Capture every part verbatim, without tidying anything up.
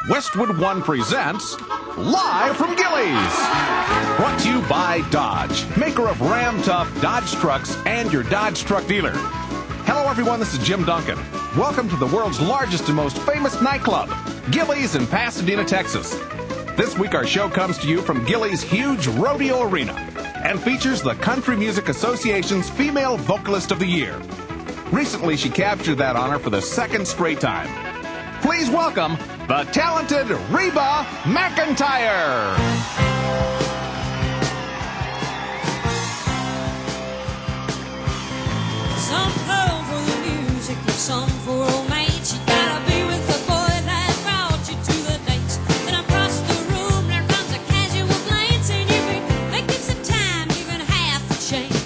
Westwood One presents Live from Gilley's. Brought to you by Dodge, maker of Ram Tough Dodge trucks and your Dodge truck dealer. Hello everyone, this is Jim Duncan. Welcome to the world's largest and most famous nightclub, Gilley's in Pasadena, Texas. This week our show comes to you from Gilley's huge rodeo arena and features the Country Music Association's Female Vocalist of the Year. Recently she captured that honor for the second straight time. Please welcome the talented Reba McEntire. Some love for the music, some for romance. You gotta be with the boy that brought you to the dance. Then across the room there comes a casual glance, and you've been making some time, even half a change.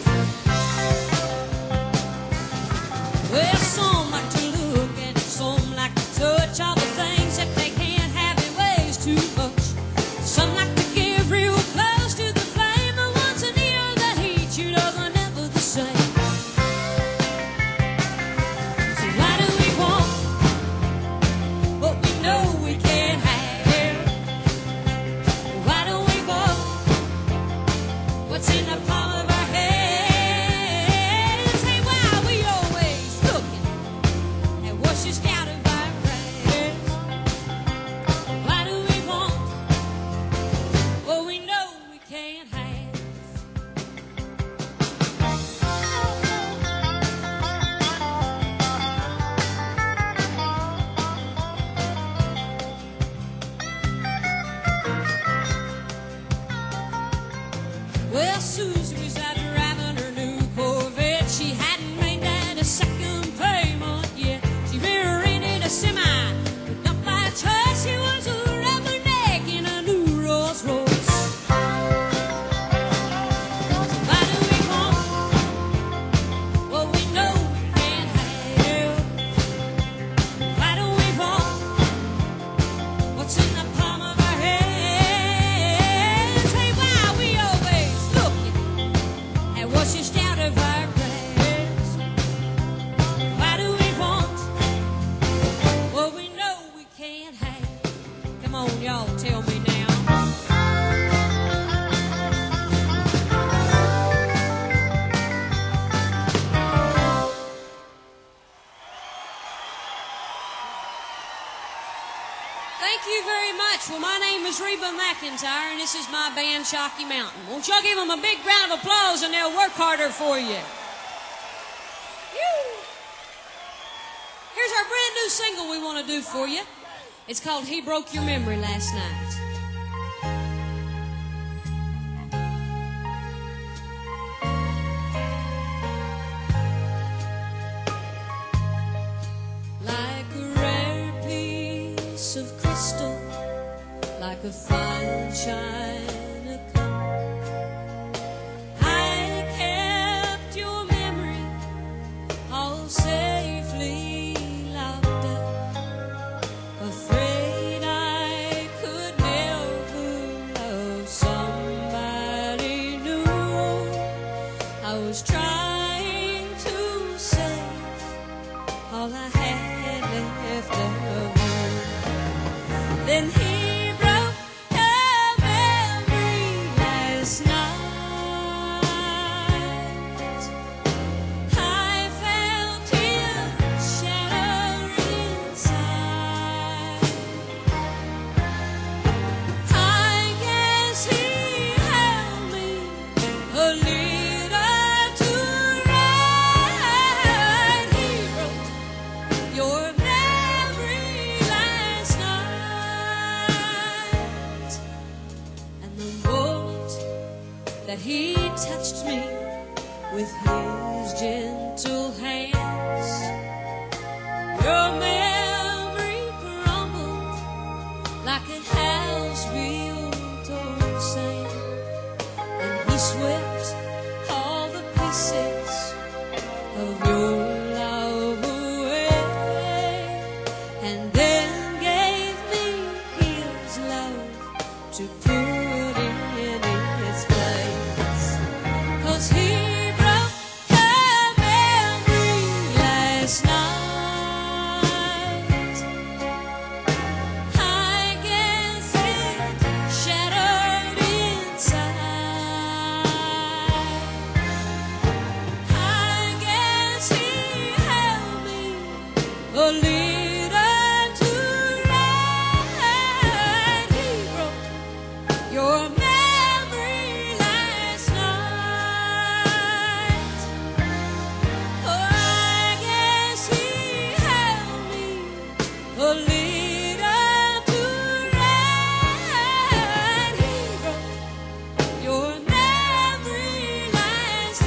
Well, some like to look and some like to touch all the things that they can't have in ways too much. Some like to give real close to the flame, but once a near the heat, you know they're never the same. Well, Susie was out driving her new Corvette. She hadn't made that a second payment yet. She rear-ended a semi, but not by choice. She was a rubberneck in a new Rolls Royce. Why do we want what we know we can't have? Why do we want what's in the palm of our hands? Hey, why we always what's just out of our grasp? Why do we want what we know we can't have? Come on, y'all, tell me now. Thank you very much. Well, my name is Reba McEntire, and this is my band, Chalky Mountain. Won't y'all give them a big round of applause, and they'll work harder for you. Whew. Here's our brand new single we want to do for you. It's called He Broke Your Memory Last Night. Like a rare piece of crystal, like a fine china cup, I kept your memory all safely locked up, afraid I could never love somebody new. I was trying to save all I had left of you. Then he broke your memory last night. I felt him shatter inside. I guess he held me a little too right. He broke your memory last night. And the moment that he touched me with his gentle hands, your memory crumbled like a house built on sand, and he swept all the pieces of your love away, and then gave me his love to put in its place. 'Cause he broke your memory a leader to ride. He broke your memory last night. Oh, I guess he held me, a leader to ride. He broke your memory last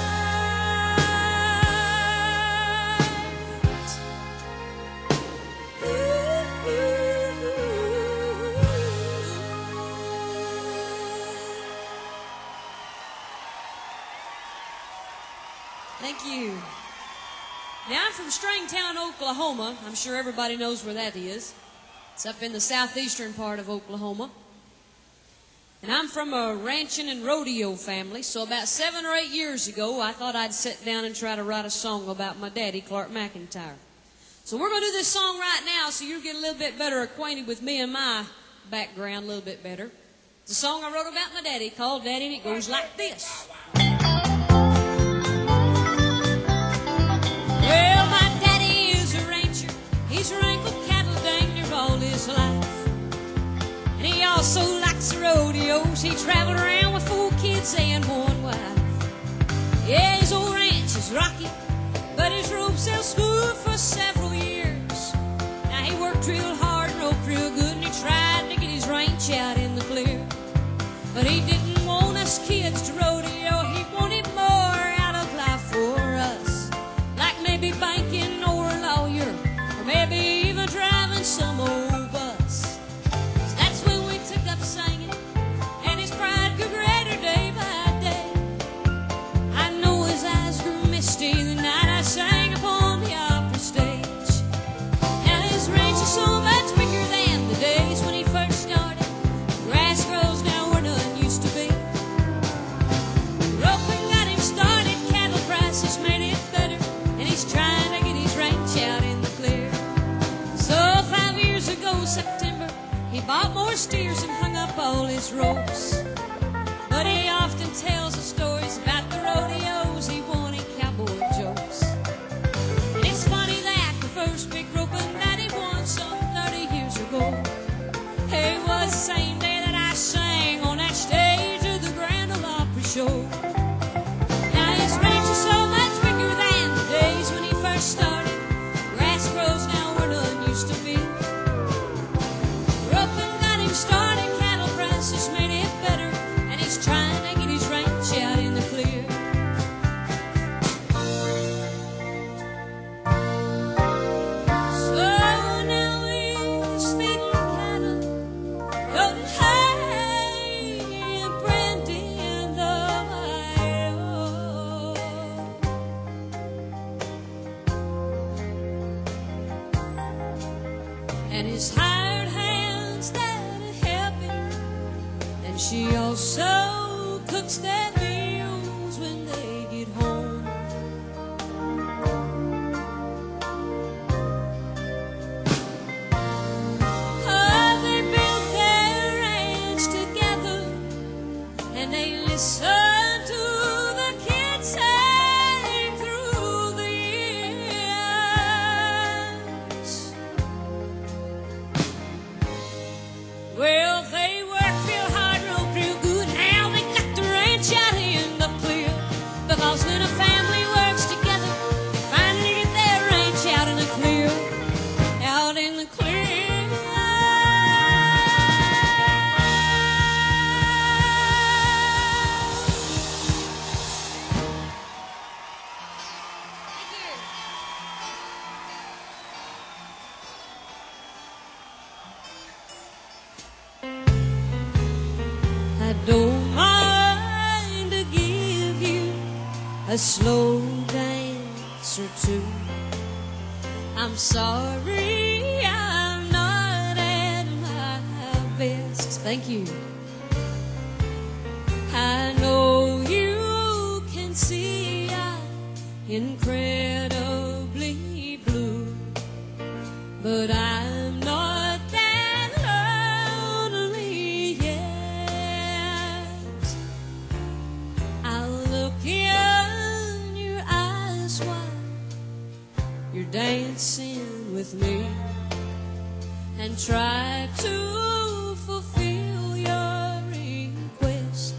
night. Ooh, ooh, ooh. Thank you. Now, I'm from Stringtown, Oklahoma. I'm sure everybody knows where that is. It's up in the southeastern part of Oklahoma. And I'm from a ranching and rodeo family, so about seven or eight years ago, I thought I'd sit down and try to write a song about my daddy, Clark McIntyre. So we're going to do this song right now so you'll get a little bit better acquainted with me and my background a little bit better. It's a song I wrote about my daddy called Daddy, and it goes like this. Well, my daddy is a rancher. He's wrangled cattle dang near all his life. And he also likes the rodeos. He traveled around with four kids and one wife. Yeah, his old ranch is rocky, but his ropes held smooth for several years. Now he worked real hard and roped real good, and he tried to get his ranch out in the clear. But he didn't want us kids to rodeo. He wanted more out of life for us, like maybe banking or a lawyer, or maybe even driving some old bus. So that's when we took up singing, and his pride grew greater day by day. I know his eyes grew misty the night I sang upon the opera stage. Now his ranch is so much bigger than the days when he first started. Grass grows now where none used to be. Roping got him started, cattle prices made it better, and he's trying to get his ranch out in the clear. So five years ago, September, he bought more steers and hung up all his ropes. But he often tells the stories about the rodeos he won in cowboy jokes. And it's funny that the first big roping that he won some thirty years ago, it was the same day that I sang on that stage of the Grand Ole Opry show. Now his ranch is so much bigger than the days when he first started. Grass grows now where none used to be. Roping got him started, cattle prices made it better, and he's trying to get his ranch out in the clear. So now he's feeding cattle, loading hay and branding the Ohio. And his hired hands that help him, and she also cooks their meals when they get home. Oh, they built their ranch together, and they listen to the kids sing through the years. Well, they work real hard, rope real good. Now they got the ranch out in the clear. Because when a family works together, they finally get their ranch out in the clear. Out in the clear. Thank you. I don't mind to give you a slow dance or two. I'm sorry I'm not at my best. Thank you. I know you can see I'm incredibly blue, but I'm not that lonely yet. I'll look in your eyes while you're dancing with me and try to fulfill your request.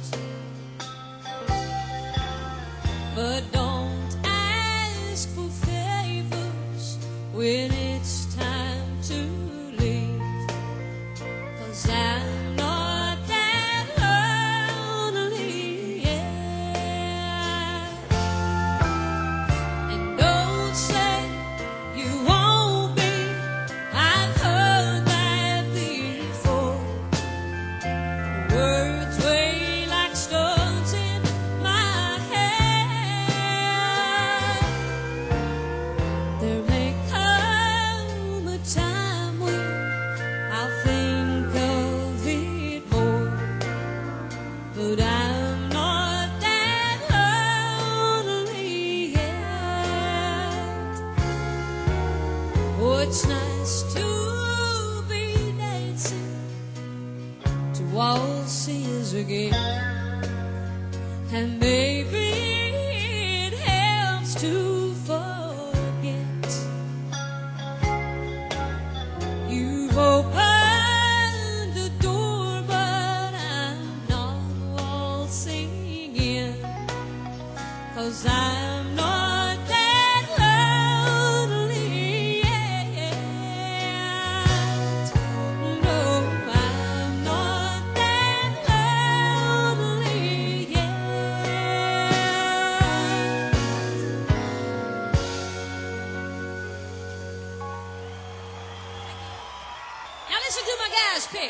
But don't ask for favors when it's time to leave, 'cause I'm not that lonely, yeah. And don't say you won't be, I've heard that before. Words weigh like stones in my head. There may come a time when I'll think of it more, but I'm not that lonely yet. Oh, it's nice to be dancing to waltzes again, and maybe it helps to forget. You've opened the door, but I'm not waltzing in, 'cause I'm not that lonely yet. No, I'm not that lonely yet. Now listen to my guys pick.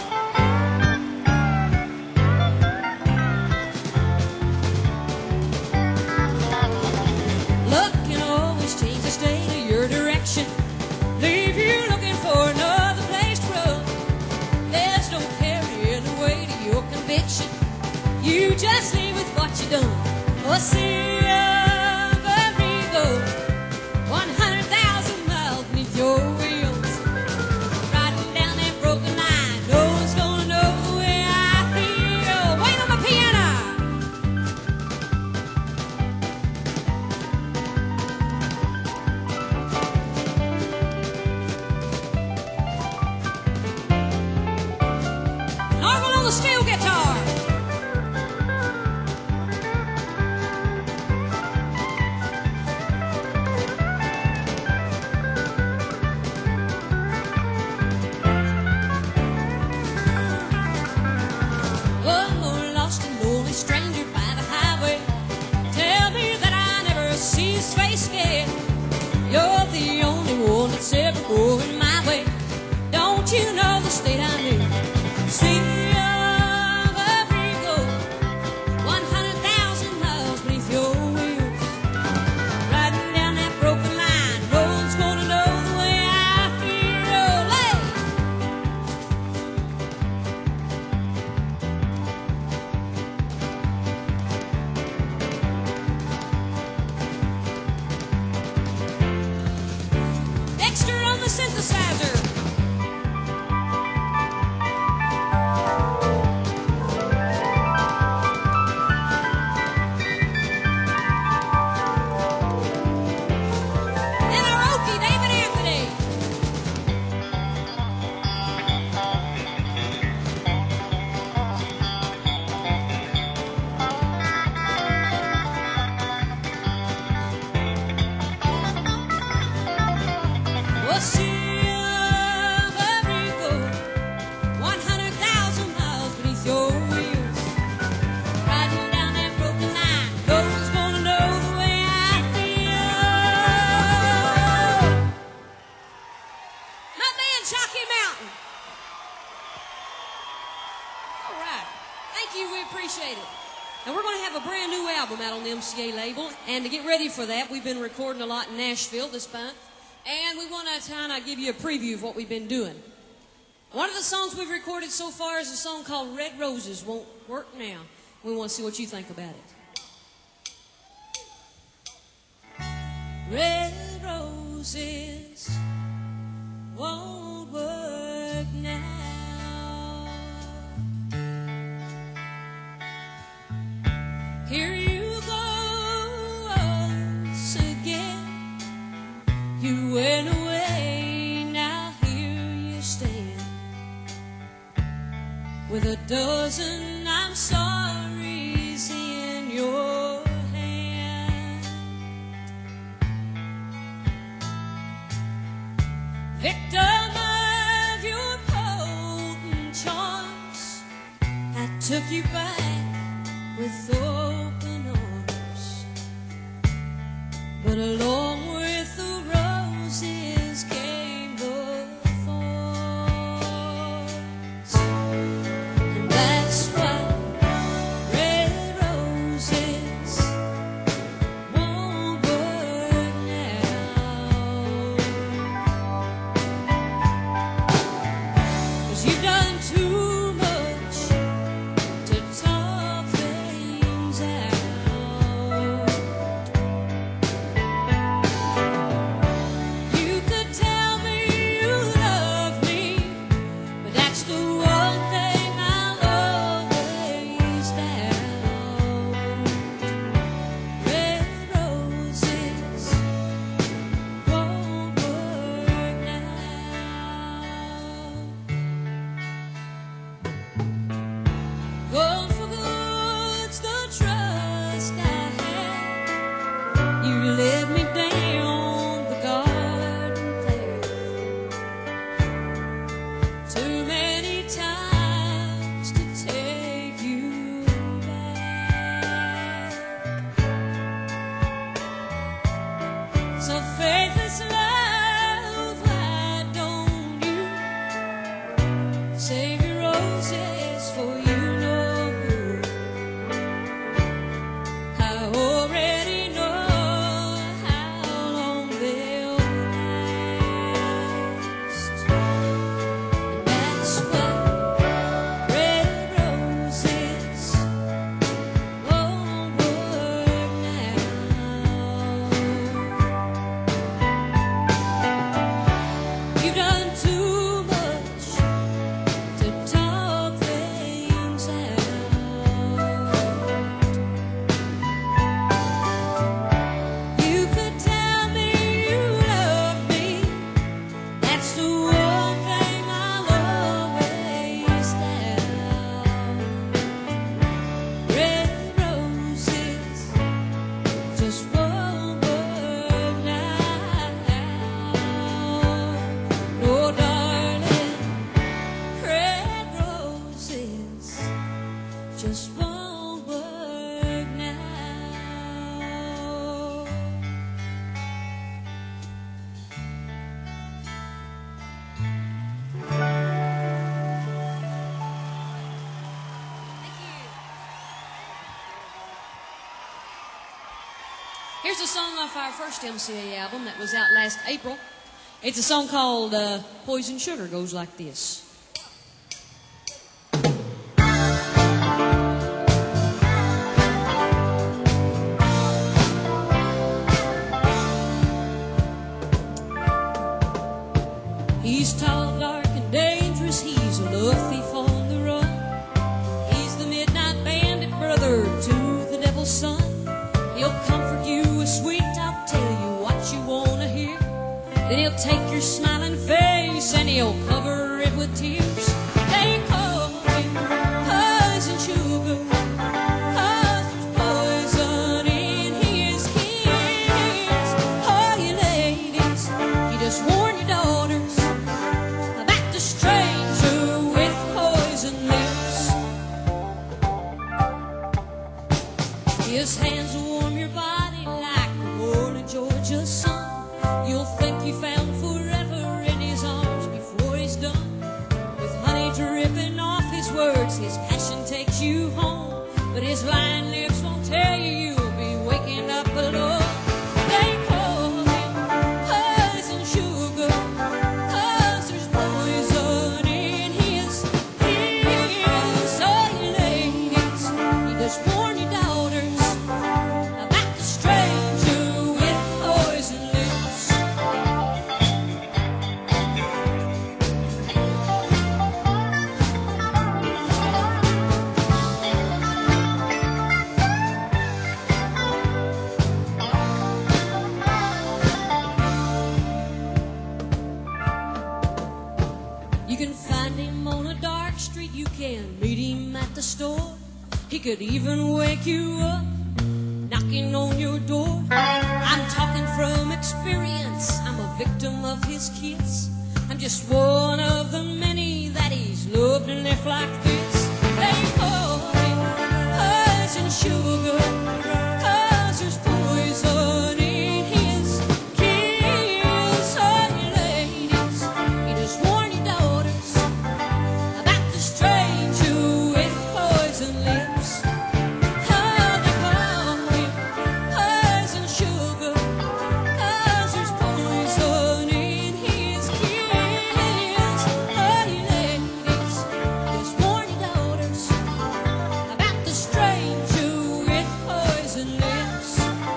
Luck can always change the state of your direction, leave you looking for another place to run. There's no carry in the way to your conviction. You just leave with what you done. A sea of Amerigo, one hundred thousand miles beneath your wheels, riding down that broken line. No one's gonna know the way I feel. Wait on my piano. Normal on the steel guitar. Oh, lost and lonely stranger by the highway, tell me that I never see his face again. You're the only one that's ever going my way. Don't you know the state I'm in? Sea of Amerigo, one hundred thousand miles beneath your wheels, riding down that broken line. No one's gonna know the way I feel. Hey! Dexter on the synthesizer. And our Okie, David Anthony. Well, sea of Amerigo, one hundred thousand miles beneath your wheels, riding down that broken line. No one's gonna know the way I feel. My man, Chalky Mountain. All right. Thank you. We appreciate it. And we're going to have a brand new album out on the M C A label. And to get ready for that, we've been recording a lot in Nashville this month. And we want to kind of give you a preview of what we've been doing. One of the songs we've recorded so far is a song called Red Roses Won't Work Now. We want to see what you think about it. Red roses won't work now. Here you go once again. You went away with a dozen I'm sorry's in your hand. Victim of your potent charms, I took you back with open arms, but along with the roses came the thorns. And that's why red roses won't work now, 'cause you've done too much to talk things out. You could tell me you love me, but that's the one thing I'll always doubt. Red roses won't work now. Gone for good's the trust I had. You led me down the garden path too many times to take you back. So faithless love, why don't you save your roses for you know who? I already know how long they'll last. And that's why red roses won't work now. You've done too much to talk things out. You could tell me you love me, that's the one thing I'll always doubt. Red roses just won't work now. No, darling, red roses just won't work now. Here's a song off our first M C A album that was out last April. It's a song called uh, Poison Sugar. Goes like this. He's tall, dark, and dangerous. He's a love thief on the run. He's the midnight bandit brother to the devil's son. He'll comfort you with sweet talk, tell you what you want to hear. Then he'll take your smiling face and he'll cover it with tears. They call him poison sugar, 'cause there's poison in his kiss. Oh, you ladies, you just warn your daughters about the stranger with poison lips. His hands will warm your body like the morning Georgia sun. You'll think you found forever in his arms before he's done. With honey dripping off his words, his passion takes you home. But his lying lips won't tell you you'll be waking up alone. They call him poison sugar, 'cause there's poison in his kiss. Oh, you ladies, you just warn your daughters about the stranger with poison lips. You can find him on a dark back street, you can meet him at the store. He could even wake you up, knocking on your door. I'm talking from experience, I'm a victim of his kiss. I'm just one of the many that he's loved and left like this. They call him poison sugar, 'cause there's poison in his kiss. Oh, you ladies, he just warn your daughters about the stranger with poison lips. Oh, they call him poison sugar, 'cause there's poison in his kiss. Oh, you ladies, just warn your daughters about the stranger with poison lips.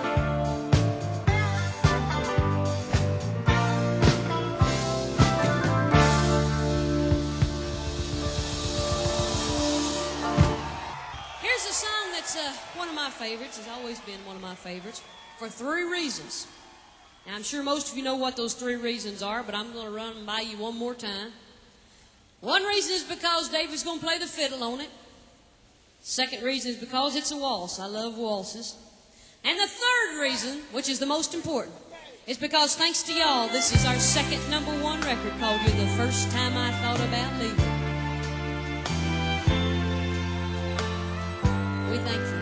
Here's a song that's uh, one of my favorites. Has always been one of my favorites for three reasons. Now, I'm sure most of you know what those three reasons are, but I'm going to run them by you one more time. One reason is because David's going to play the fiddle on it. Second reason is because it's a waltz. I love waltzes. And the third reason, which is the most important, is because thanks to y'all, this is our second number one record called You're the First Time I Thought About Leaving. We thank you.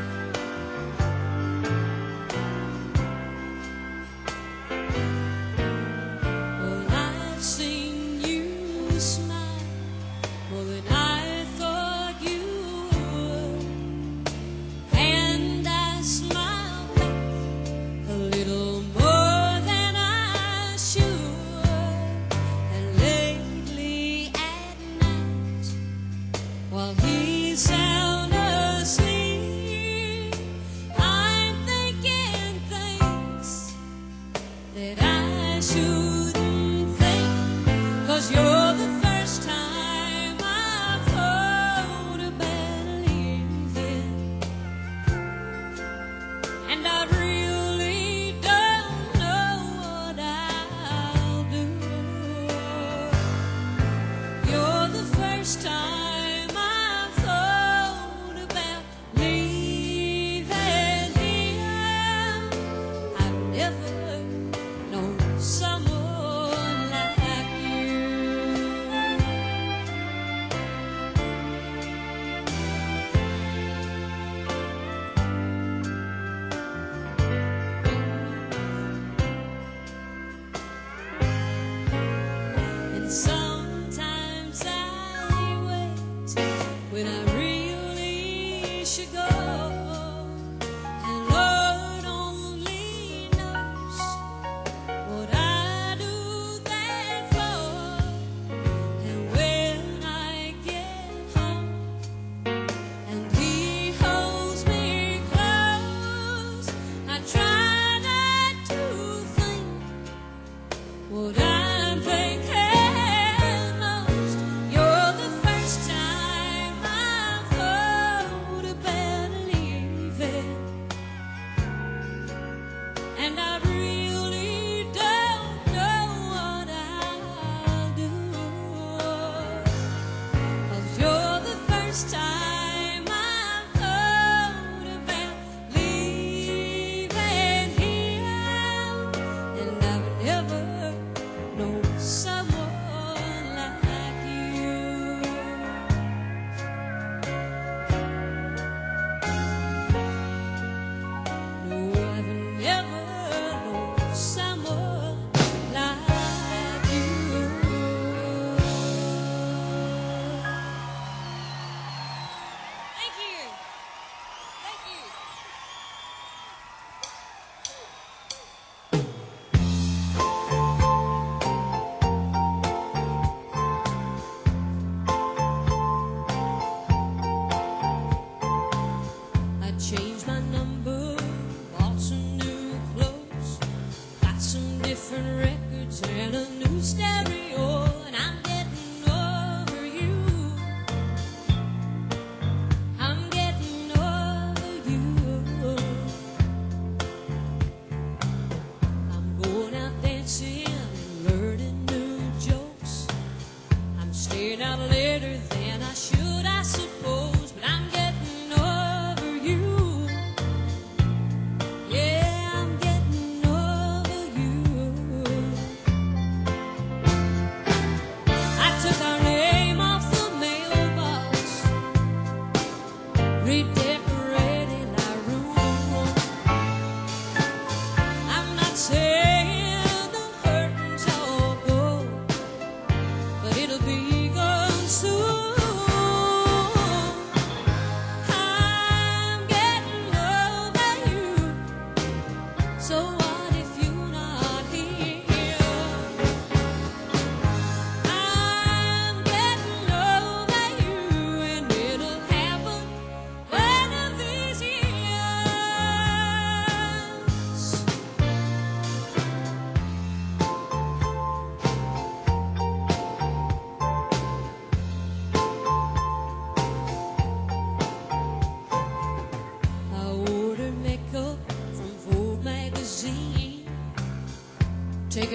Well, I've seen you smile more than I thought you would, and I smiled back a little more than I should. And lately at night, while he's sound asleep, I'm thinking things that I shouldn't think, 'cause you're the first time I've thought about leaving. And I really don't know what I'll do. You're the first time I've thought about leaving here. I've never known someone like you.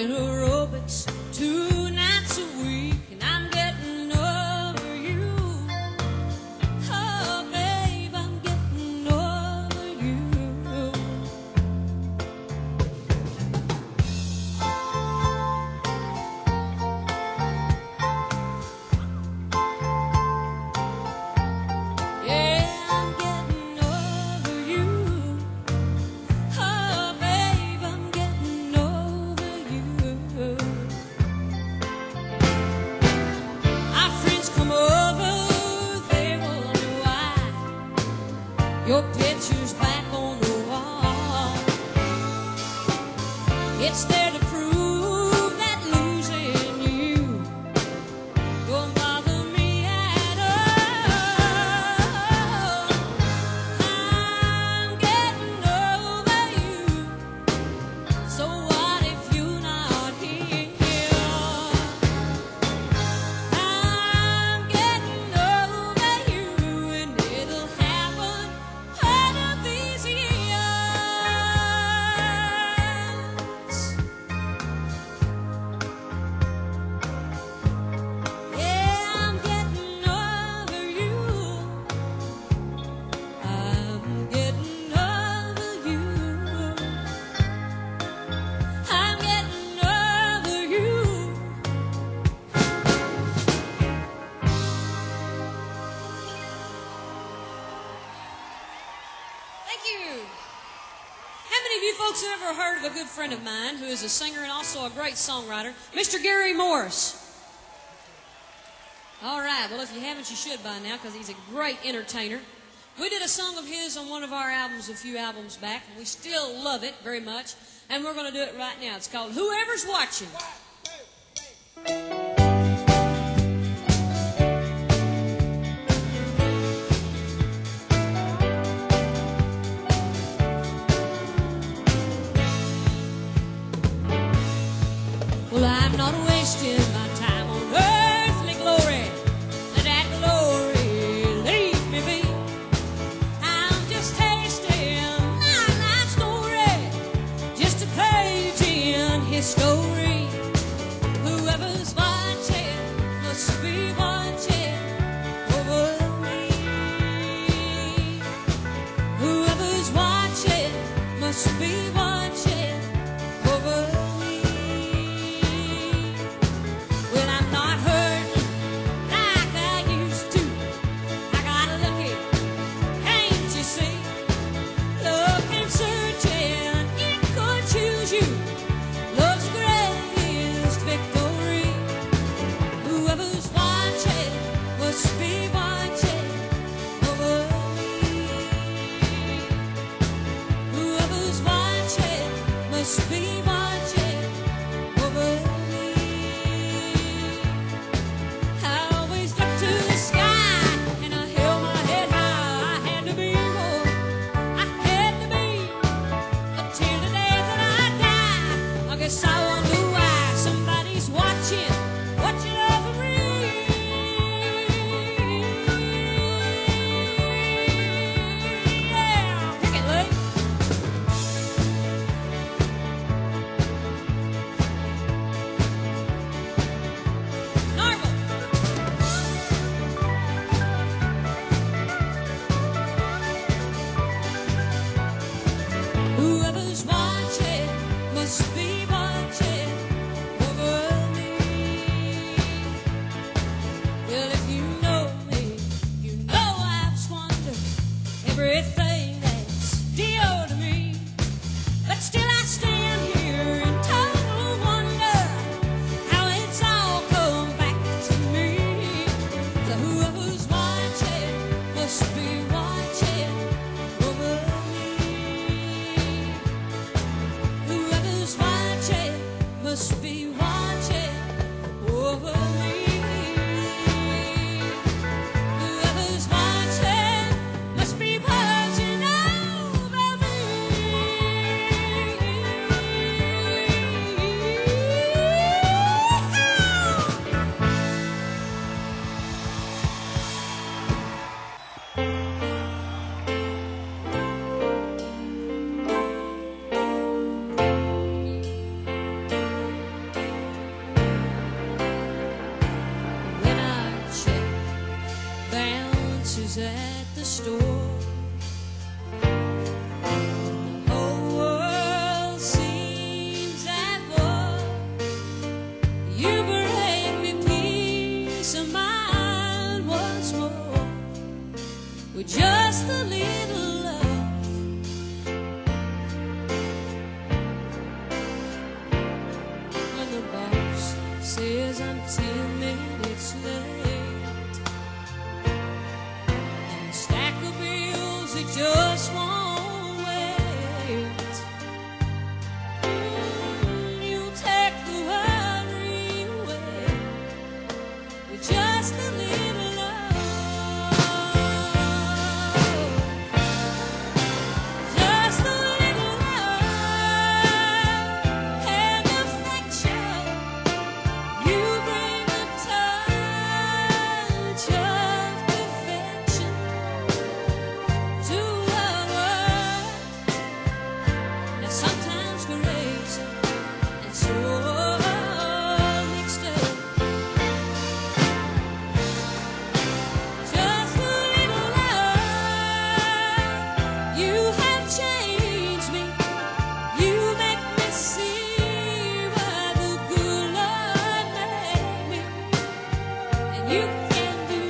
working aerobics two nights a week, and I'm getting over you. Oh, babe, I'm getting over you. Yeah, I'm getting over you. Oh, babe, I'm getting over you. Our friends come over, they wonder why your picture's back on the wall. It's there to prove that losing you don't bother me at all. I'm getting over you. So what if you're not here? I'm getting over you, and it'll happen one of these years. Yeah, I'm getting over you. I'm getting over you. I'm getting over you. Thank you. How many of you folks have ever heard of a good friend of mine who is a singer and also a great songwriter, Mister Gary Morris? All right, well, if you haven't, you should by now, because he's a great entertainer. We did a song of his on one of our albums a few albums back, and we still love it very much, and we're going to do it right now. It's called Whoever's Watching. Well, I'm not wasting my time on earthly glory. Let that glory leave me be. I'm just tasting my life story, just a page in his story. Whoever's watching. groceries at the store. The whole world seems at war. You bring me peace of mind once more with just a little love. When the boss says I'm ten minutes late, and a stack of bills that just won't wait, mm, you take the worry away with just a little love. Just a little love and affection. You bring a touch of perfection to a world that's sometimes crazy and so mixed up. Just a little love, you have changed me. You make me see what the good Lord made me, and you can do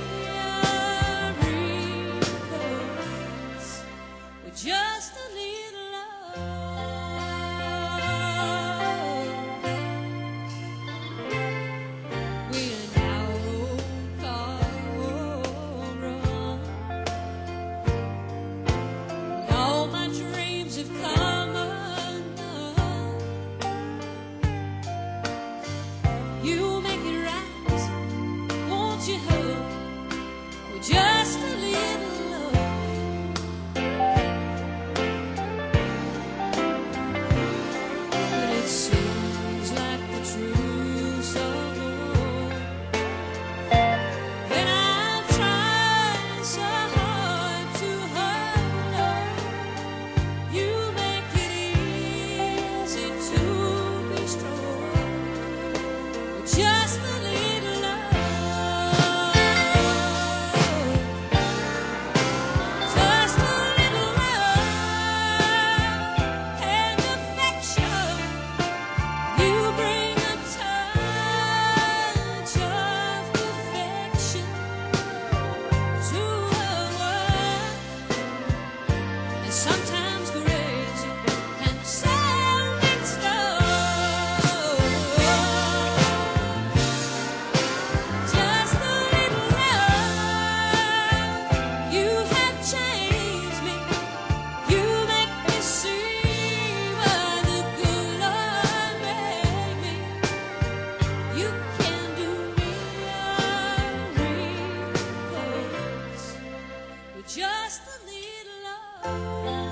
miracles with just a little love. We're an old car run, and all my dreams have come undone. You make it right, won't you help with just a little love? But it seems like the truth's so good. When I've tried so hard to hold her, you make it easy to be strong with just a little love. Just a little love and affection. You bring a touch of perfection to a world that's sometimes crazy and so mixed up. Just a little love, you have changed me. You make me see what the good Lord made me. You can do miracles with just a little love.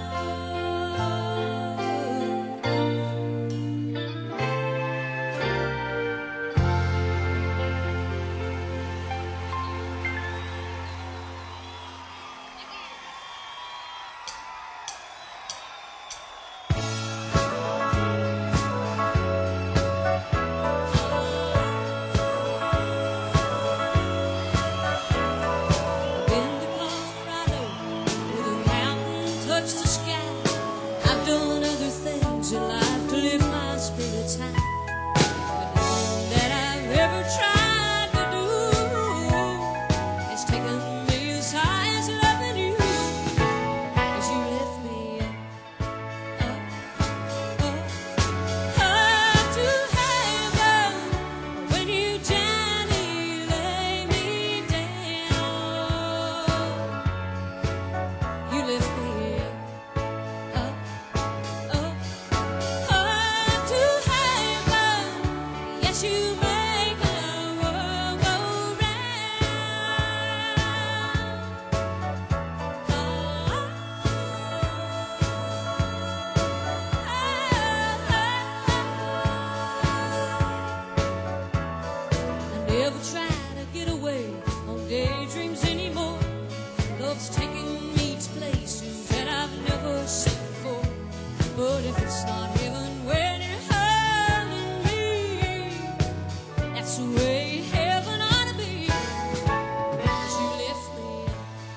Been to Colorado where the mountains touch the sky. I've done other things in life to lift my spirits high, but nothing that I've ever tried to do has taken me as high as loving you. 'Cause you lift me up, up, up, up to heaven. When you gently lay me down, you lift me up, up, up, up to heaven. Yes, you make the world go round. I never try to get away on daydreams anymore. Love's taking me to places that I've never seen before. But if it's not heaven when you're holding me, that's the way heaven ought to be. 'Cause you lift me up,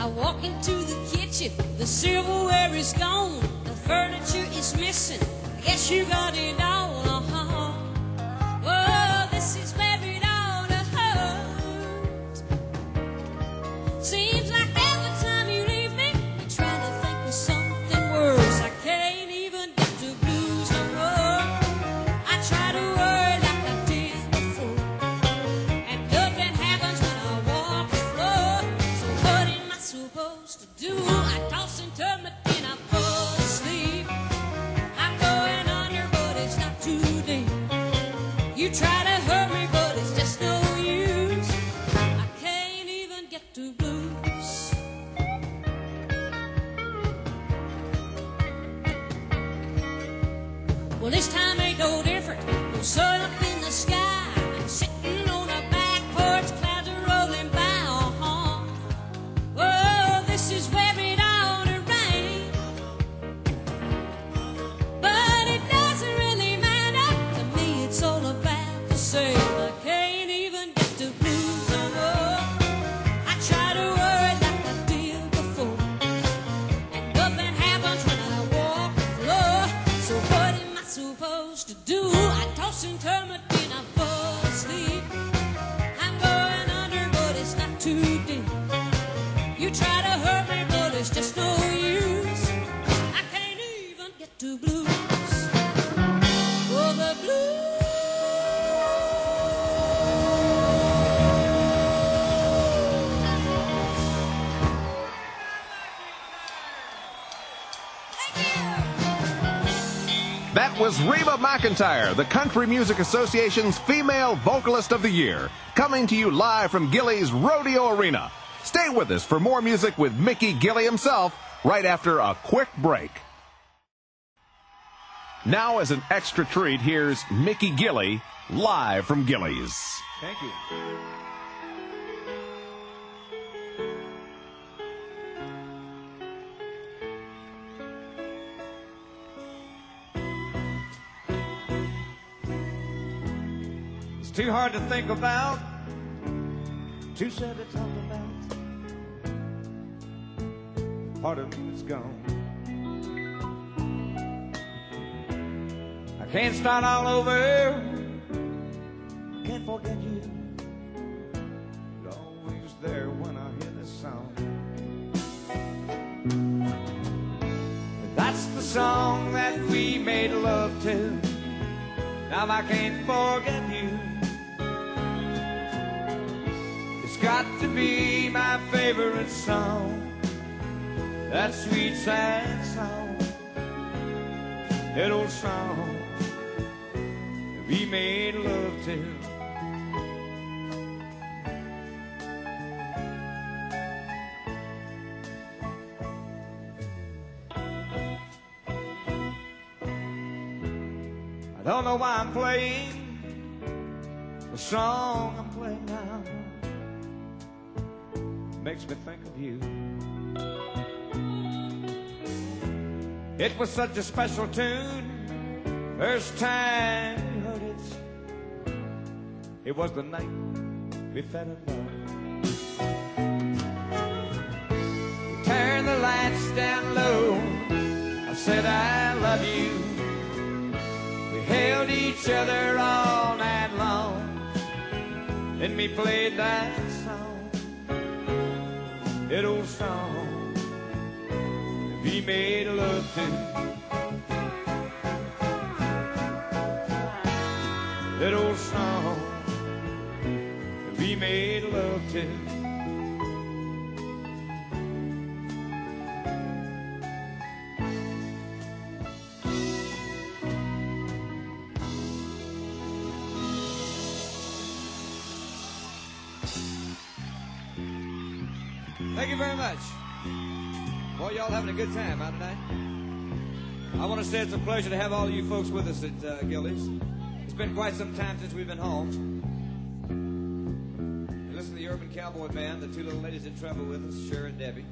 walk into the kitchen, the silverware is gone, the furniture is missing. I guess you got it all. Uh-huh. Oh, this is where it all hurts. Seems like every time you leave me, you try to think of something worse. I can't even get the blues no more. I try to worry like I did before, and nothing happens when I walk the floor. So what am I supposed to do? I toss and turn, but then I fall asleep. I'm going under, but it's not too deep. You try to hurt me, but it's just no use. I can't even get to blues. Well, this time ain't no different. No sun up in the sky. I'm sitting on a back porch, clouds are rolling by. Uh-huh. Oh, this is where it ought to rain. But it doesn't really matter. To me, it's all about the same. I can't even get the blues no more. I try to worry like I did before, and nothing happens when I walk the floor. So what am I supposed to do? I toss and turn, but then I fall asleep. I'm going under, but it's not too deep. You try to hurt me, but it's just no use. I can't even get to blues. Oh, the blues. That was Reba McEntire, the Country Music Association's Female Vocalist of the Year, coming to you live from Gilley's Rodeo Arena. Stay with us for more music with Mickey Gilley himself right after a quick break. Now, as an extra treat, here's Mickey Gilley live from Gilley's. Thank you. It's too hard to think about, too sad to talk about. Part of me is gone. I can't start all over, can't forget you. You're always there when I hear this song. But that's the song that we made love to. Now I can't forget you. It's got to be my favorite song, that sweet sad song, that old song that we made love to. I don't know why I'm playing the song I'm playing now. Makes me think of you. It was such a special tune, first time we heard it. It was the night we fell in love. We turned the lights down low, I said I love you. We held each other all night long, then we played that song, that old song we made love to. That old song that we made love to. Thank you very much. Boy, y'all having a good time out tonight. I want to say it's a pleasure to have all of you folks with us at uh, Gilley's. It's been quite some time since we've been home. And listen to the Urban Cowboy Band, the two little ladies in trouble with us, Cher and Debbie.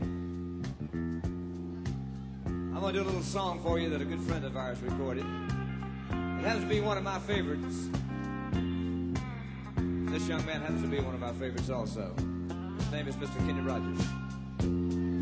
I'm going to do a little song for you that a good friend of ours recorded. It happens to be one of my favorites. This young man happens to be one of my favorites also. His name is Mister Kenny Rogers.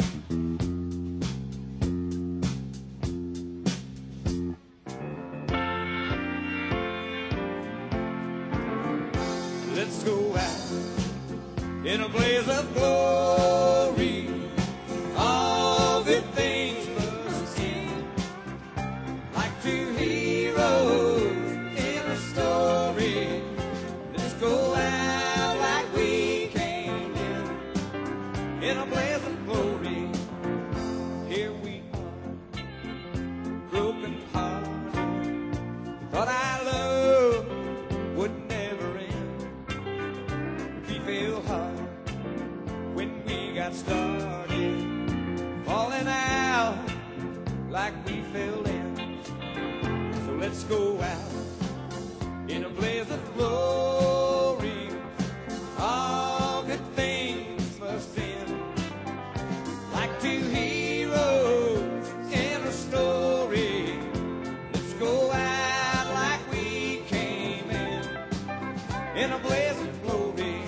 in a blaze of glory. All good things must end, like two heroes in a story. Let's go out like we came in, in a blaze of glory. Here we are, broken hearted. Thought our love would never end. We fell hard when we got started, falling out like we fell in. So let's go out in a blaze of glory. All good things must end, like two heroes in a story. Let's go out like we came in, in a blaze of glory.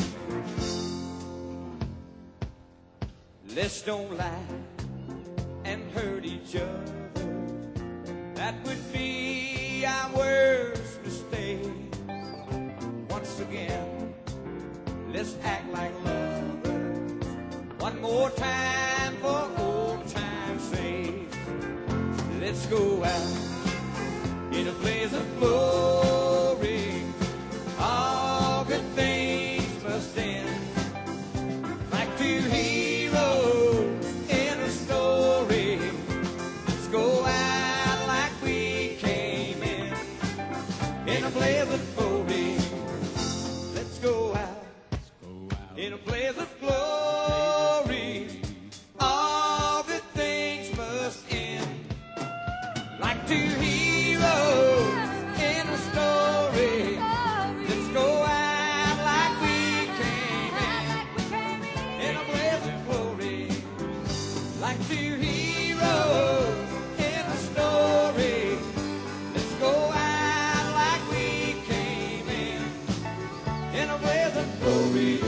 Let's don't lie and hurt each other. That would be our worst mistake. Once again, let's act like lovers. One more time for old time's sake. Let's go out in a blaze of glory. All good things must end, like two heroes in a story. Let's go out like we came in, in a blaze of glory. Let's go out in a blaze of glory. All good things must end, like two heroes in a story. Let's go out like we came in, in a blaze of glory. Like two heroes in a story. Let's go out like we came in, in a blaze of glory.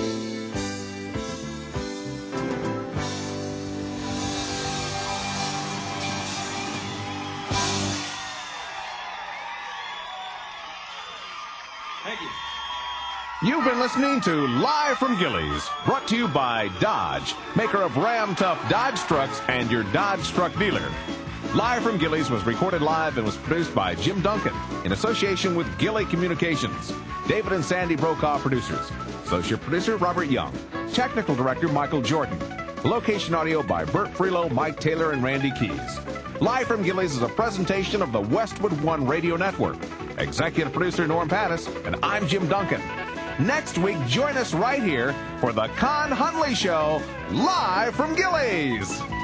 Thank you. You've been listening to Live from Gilley's, brought to you by Dodge, maker of Ram Tough Dodge trucks and your Dodge truck dealer. Live from Gilley's was recorded live and was produced by Jim Duncan in association with Gilley Communications. David and Sandy Brokaw producers. Associate producer Robert Young. Technical director Michael Jordan. Location audio by Bert Freelow, Mike Taylor, and Randy Keys. Live from Gilley's is a presentation of the Westwood One Radio Network. Executive producer Norm Pattis, and I'm Jim Duncan. Next week, join us right here for the Con Hunley Show, live from Gilley's.